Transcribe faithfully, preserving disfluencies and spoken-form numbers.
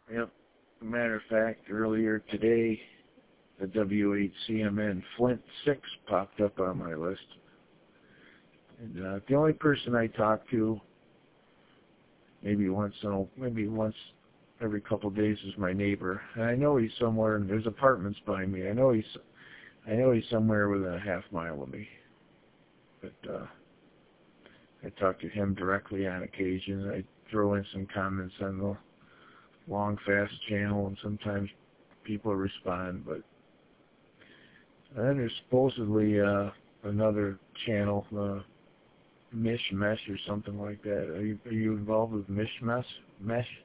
Yep. Matter of fact, earlier today, the W eight C M N Flint six popped up on my list. And uh, the only person I talk to, maybe once, in a, maybe once every couple of days, is my neighbor. And I know he's somewhere, and there's apartments behind me. I know he's, I know he's somewhere within a half mile of me. But uh, I talk to him directly on occasion. I throw in some comments on the Long Fast channel, and sometimes people respond. But and then there's supposedly uh, another channel, uh, Mish Mesh or something like that. Are you, are you involved with Mish Mesh? Mesh?